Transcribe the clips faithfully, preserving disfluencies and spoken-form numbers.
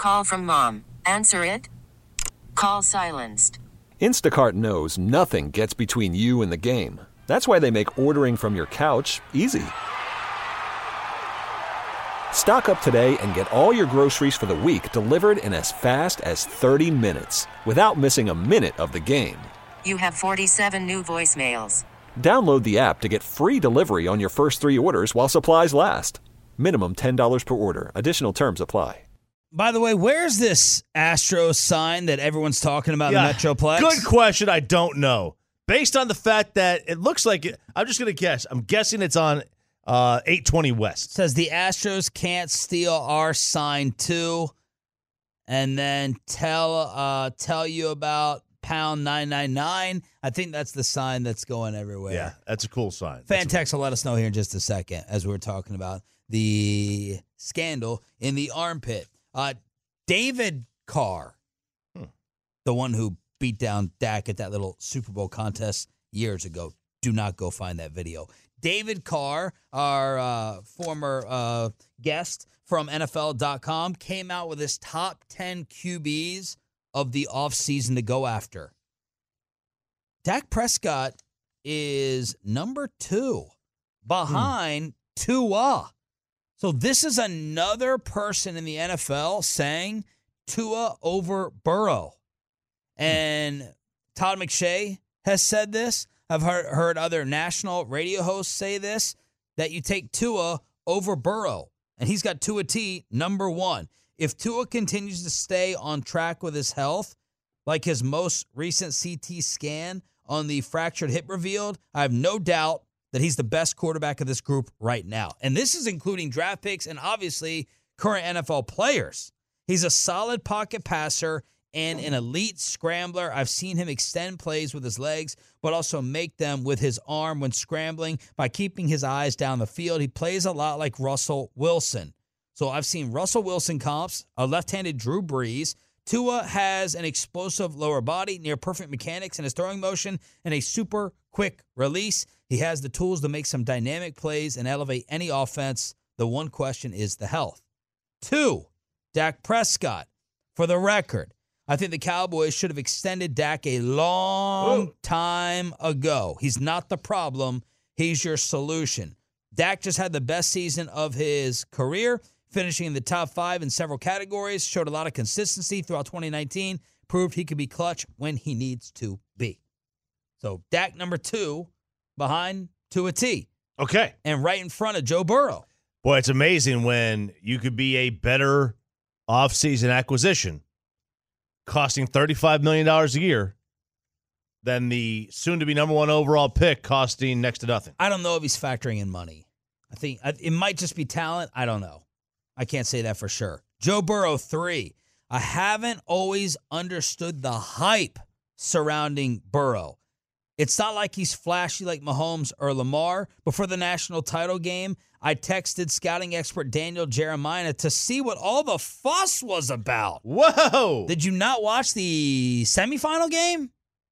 Call from mom. Answer it. Call silenced. Instacart knows nothing gets between you and the game. That's why they make ordering from your couch easy. Stock up today and get all your groceries for the week delivered in as fast as thirty minutes without missing a minute of the game. You have forty-seven new voicemails. Download the app to get free delivery on your first three orders while supplies last. Minimum ten dollars per order. Additional terms apply. By the way, where's this Astros sign that everyone's talking about Yeah, in the Metroplex? Good question. I don't know. Based on the fact that it looks like it, I'm just going to guess. I'm guessing it's on uh, eight twenty West. It says the Astros can't steal our sign too, and then tell uh, tell you about pound nine nine nine. I think that's the sign that's going everywhere. Yeah, that's a cool sign. Fantex will let us know here in just a second as we were talking about the scandal in the armpit. Uh, David Carr, hmm. the one who beat down Dak at that little Super Bowl contest years ago. Do not go find that video. David Carr, our uh, former uh, guest from N F L dot com, came out with his top ten Q Bs of the offseason to go after. Dak Prescott is number two behind hmm. Tua. So this is another person in the N F L saying Tua over Burrow. And Todd McShay has said this. I've heard, heard other national radio hosts say this, that you take Tua over Burrow. And he's got Tua T number one. If Tua continues to stay on track with his health, like his most recent C T scan on the fractured hip revealed, I have no doubt that he's the best quarterback of this group right now. And this is including draft picks and obviously current N F L players. He's a solid pocket passer and an elite scrambler. I've seen him extend plays with his legs, but also make them with his arm when scrambling by keeping his eyes down the field. He plays a lot like Russell Wilson. So I've seen Russell Wilson comps, a left-handed Drew Brees. Tua has an explosive lower body, near perfect mechanics in his throwing motion, and a super quick release. He has the tools to make some dynamic plays and elevate any offense. The one question is the health. Two, Dak Prescott. For the record, I think the Cowboys should have extended Dak a long Ooh. time ago. He's not the problem. He's your solution. Dak just had the best season of his career, finishing in the top five in several categories, showed a lot of consistency throughout twenty nineteen, proved he could be clutch when he needs to be. So Dak number two behind Tua T. Okay. And right in front of Joe Burrow. Boy, it's amazing when you could be a better offseason acquisition costing thirty-five million dollars a year than the soon-to-be number one overall pick costing next to nothing. I don't know if he's factoring in money. I think it might just be talent. I don't know. I can't say that for sure. Joe Burrow, three. I haven't always understood the hype surrounding Burrow. It's not like he's flashy like Mahomes or Lamar. Before the national title game, I texted scouting expert Daniel Jeremiah to see what all the fuss was about. Whoa! Did you not watch the semifinal game?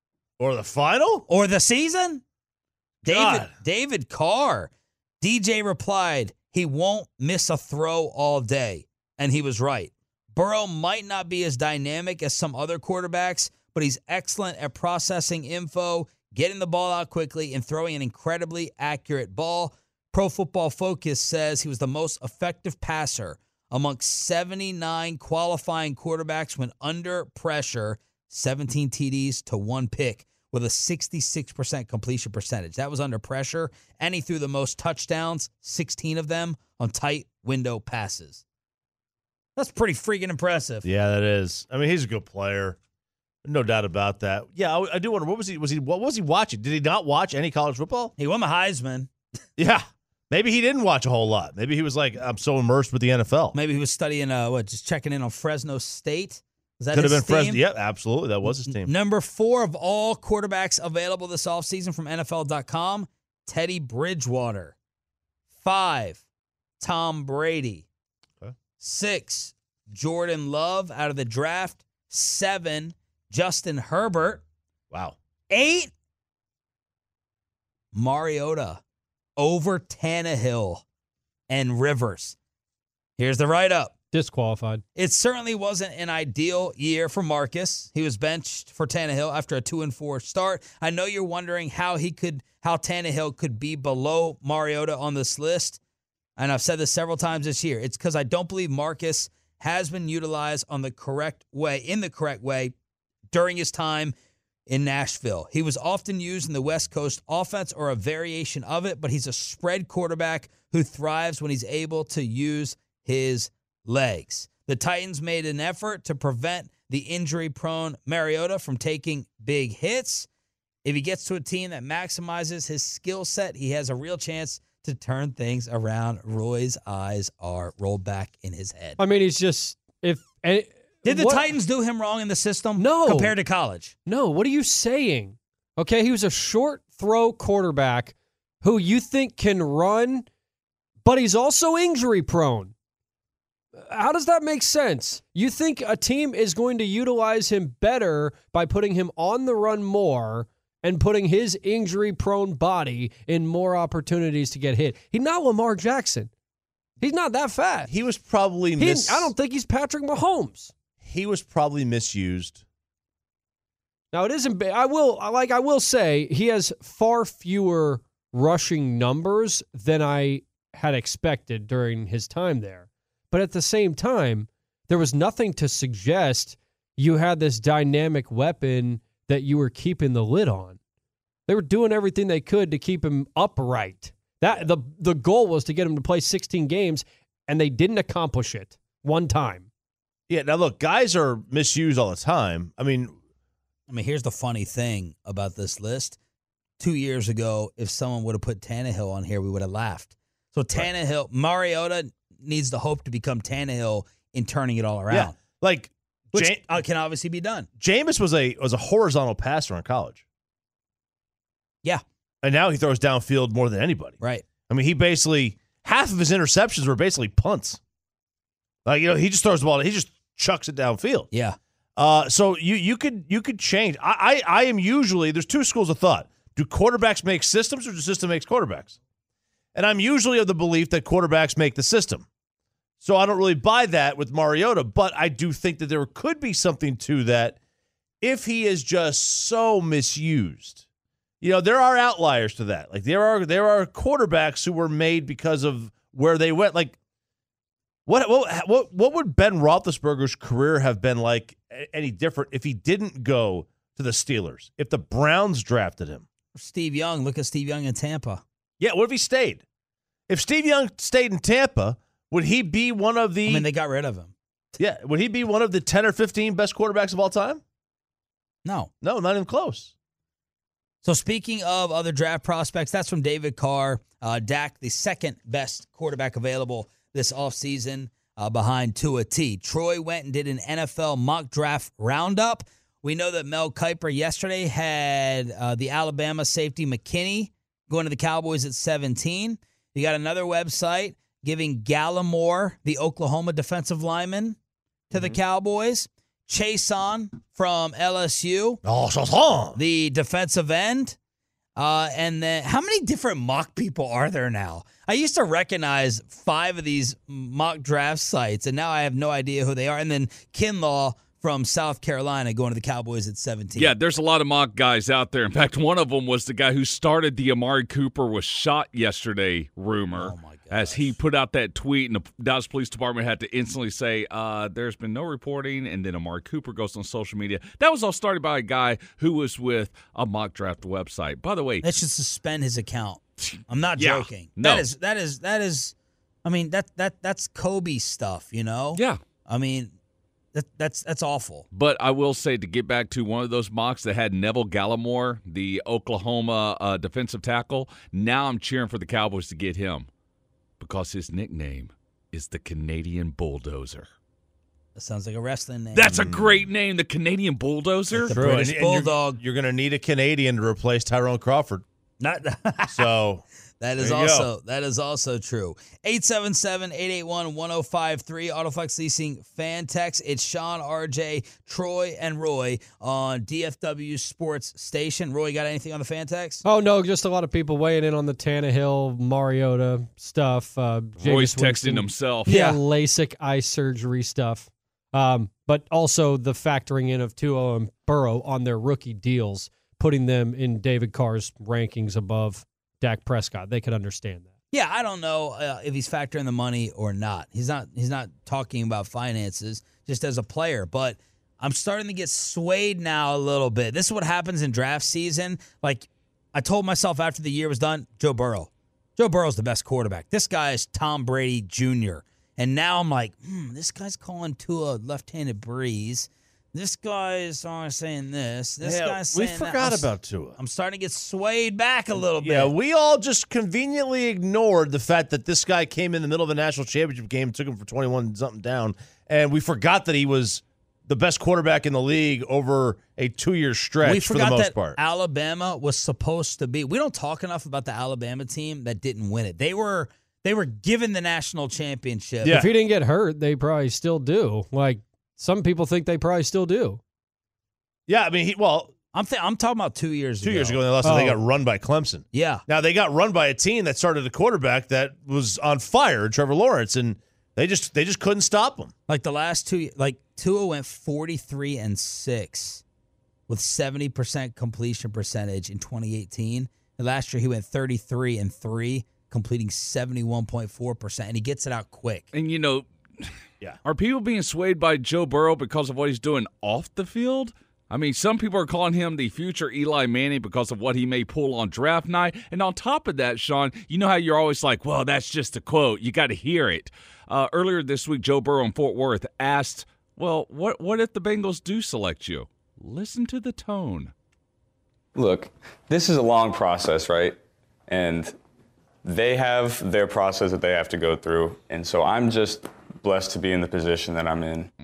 Or the final? Or the season? David, God. David Carr. D J replied, he won't miss a throw all day. And he was right. Burrow might not be as dynamic as some other quarterbacks, but he's excellent at processing info, getting the ball out quickly, and throwing an incredibly accurate ball. Pro Football Focus says he was the most effective passer amongst seventy-nine qualifying quarterbacks when under pressure, seventeen T Ds to one pick with a sixty-six percent completion percentage. That was under pressure, and he threw the most touchdowns, sixteen of them, on tight window passes. That's pretty freaking impressive. Yeah, that is. I mean, he's a good player. No doubt about that. Yeah, I, I do wonder, what was he was he what was he watching? Did he not watch any college football? He won the Heisman. Yeah. Maybe he didn't watch a whole lot. Maybe he was like, I'm so immersed with the N F L. Maybe he was studying, uh, what, just checking in on Fresno State? Is that Could have his been team? Fresno. Yeah, absolutely. That was his team. Number four of all quarterbacks available this offseason from N F L dot com, Teddy Bridgewater. Five, Tom Brady. Okay. Six, Jordan Love out of the draft. Seven, Justin Herbert. Wow. Eight, Mariota over Tannehill and Rivers. Here's the write-up. Disqualified. It certainly wasn't an ideal year for Marcus. He was benched for Tannehill after a two and four start. I know you're wondering how he could, how Tannehill could be below Mariota on this list. And I've said this several times this year. It's because I don't believe Marcus has been utilized on the correct way, in the correct way during his time in Nashville. He was often used in the West Coast offense or a variation of it, but he's a spread quarterback who thrives when he's able to use his legs. The Titans made an effort to prevent the injury-prone Mariota from taking big hits. If he gets to a team that maximizes his skill set, he has a real chance to turn things around. Roy's eyes are rolled back in his head. I mean, he's just if. And, Did the what, Titans do him wrong in the system? No. Compared to college? No. What are you saying? Okay, he was a short throw quarterback who you think can run, but he's also injury prone. How does that make sense? You think a team is going to utilize him better by putting him on the run more and putting his injury-prone body in more opportunities to get hit? He's not Lamar Jackson. He's not that fast. He was probably He, mis- I don't think he's Patrick Mahomes. He was probably misused. Now, it isn't. I will like. I will say he has far fewer rushing numbers than I had expected during his time there. But at the same time, there was nothing to suggest you had this dynamic weapon that you were keeping the lid on. They were doing everything they could to keep him upright. That the the goal was to get him to play sixteen games, and they didn't accomplish it one time. Yeah. Now look, guys are misused all the time. I mean, I mean, here's the funny thing about this list. Two years ago, if someone would have put Tannehill on here, we would have laughed. So Tannehill, right. Mariota needs the hope to become Tannehill in turning it all around. Yeah, like which Jam- can obviously be done. Jameis was a was a horizontal passer in college. Yeah, and now he throws downfield more than anybody. Right. I mean, he basically half of his interceptions were basically punts. Like you know, he just throws the ball. He just chucks it downfield. Yeah. Uh, so you you could you could change. I, I I am usually there's two schools of thought. Do quarterbacks make systems, or does the system makes quarterbacks? And I'm usually of the belief that quarterbacks make the system. So I don't really buy that with Mariota, but I do think that there could be something to that if he is just so misused. You know, there are outliers to that. Like there are there are quarterbacks who were made because of where they went. Like what what what what would Ben Roethlisberger's career have been like any different if he didn't go to the Steelers? If the Browns drafted him? Steve Young, look at Steve Young in Tampa. Yeah, what if he stayed? If Steve Young stayed in Tampa, would he be one of the I mean, they got rid of him. Yeah, would he be one of the ten or fifteen best quarterbacks of all time? No. No, not even close. So speaking of other draft prospects, that's from David Carr. Uh, Dak, the second best quarterback available this offseason uh, behind Tua T. Troy went and did an N F L mock draft roundup. We know that Mel Kiper yesterday had uh, the Alabama safety McKinney going to the Cowboys at seventeen. You got another website giving Gallimore, the Oklahoma defensive lineman, to mm-hmm. the Cowboys. Chason from L S U, oh, Chason, the defensive end. Uh, and then how many different mock people are there now? I used to recognize five of these mock draft sites, and now I have no idea who they are. And then Kinlaw from South Carolina going to the Cowboys at seventeen. Yeah, there's a lot of mock guys out there. In fact, one of them was the guy who started the Amari Cooper was shot yesterday rumor. Oh my gosh. As he put out that tweet, and the Dallas Police Department had to instantly say, uh, there's been no reporting, and then Amari Cooper goes on social media. That was all started by a guy who was with a mock draft website. By the way, that should suspend his account. I'm not yeah, joking. No. That is that is that is I mean, that that that's Kobe stuff, you know? Yeah. I mean, That, that's that's awful. But I will say, to get back to one of those mocks that had Neville Gallimore, the Oklahoma uh, defensive tackle, now I'm cheering for the Cowboys to get him because his nickname is the Canadian Bulldozer. That sounds like a wrestling name. That's a great name, the Canadian Bulldozer. The British and Bulldog. You're, you're going to need a Canadian to replace Tyrone Crawford. Not So that is there you also go. that is also true. eight seven seven, eight eight one, one oh five three Autoflex Leasing fan text. It's Sean, R J, Troy, and Roy on D F W Sports Station. Roy, got anything on the fan text? Oh, no, just a lot of people weighing in on the Tannehill, Mariota stuff. Uh, Roy's Jameis texting Winston. himself. Yeah, Yeah. LASIK eye surgery stuff. Um, but also the factoring in of Tua and Burrow on their rookie deals, putting them in David Carr's rankings above Dak Prescott. They could understand that. Yeah, I don't know uh, if he's factoring the money or not. He's not. He's not talking about finances just as a player. But I'm starting to get swayed now a little bit. This is what happens in draft season. Like I told myself after the year was done, Joe Burrow. Joe Burrow's the best quarterback. This guy is Tom Brady Junior And now I'm like, hmm, this guy's calling Tua left-handed breeze. This guy is uh, saying this. This Yeah, guy's we saying that. forgot I'm s- about Tua. I'm starting to get swayed back a little bit. Yeah, we all just conveniently ignored the fact that this guy came in the middle of a national championship game, took him for twenty-one something down, and we forgot that he was the best quarterback in the league over a two-year stretch We for the forgot most that part. Alabama was supposed to be. We don't talk enough about the Alabama team that didn't win it. They were they were given the national championship. Yeah. If he didn't get hurt, they probably still do. Like, some people think they probably still do. Yeah, I mean, he, well, I'm th- I'm talking about two years two ago. years ago they lost, and they Oh. got run by Clemson. Yeah. Now they got run by a team that started a quarterback that was on fire, Trevor Lawrence, and they just they just couldn't stop him. Like the last two, like Tua went forty-three and six with seventy percent completion percentage in twenty eighteen. And last year he went thirty-three and three, completing seventy-one point four percent, and he gets it out quick. And, you know, Yeah. are people being swayed by Joe Burrow because of what he's doing off the field? I mean, some people are calling him the future Eli Manning because of what he may pull on draft night. And on top of that, Sean, you know how you're always like, well, that's just a quote. You got to hear it. Uh, earlier this week, Joe Burrow in Fort Worth asked, well, what, what if the Bengals do select you? Listen to the tone. Look, this is a long process, right? And they have their process that they have to go through. And so I'm just blessed to be in the position that I'm in.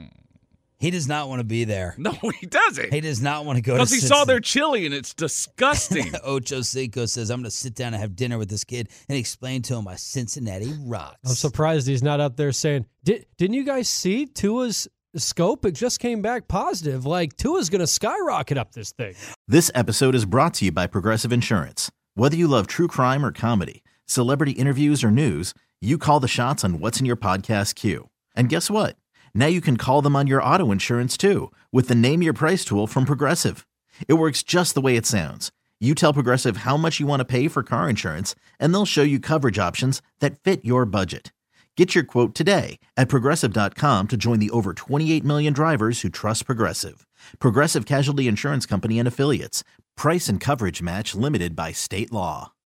He does not want to be there. No, he doesn't. He does not want to go to Because he saw Cincinnati. their chili and it's disgusting. Ocho Cinco says, I'm going to sit down and have dinner with this kid and explain to him why Cincinnati rocks. I'm surprised he's not up there saying, Did, didn't you guys see Tua's scope? It just came back positive. Like, Tua's going to skyrocket up this thing. This episode is brought to you by Progressive Insurance. Whether you love true crime or comedy, celebrity interviews or news, you call the shots on what's in your podcast queue. And guess what? Now you can call them on your auto insurance too with the Name Your Price tool from Progressive. It works just the way it sounds. You tell Progressive how much you want to pay for car insurance, and they'll show you coverage options that fit your budget. Get your quote today at Progressive dot com to join the over twenty-eight million drivers who trust Progressive. Progressive Casualty Insurance Company and Affiliates. Price and coverage match limited by state law.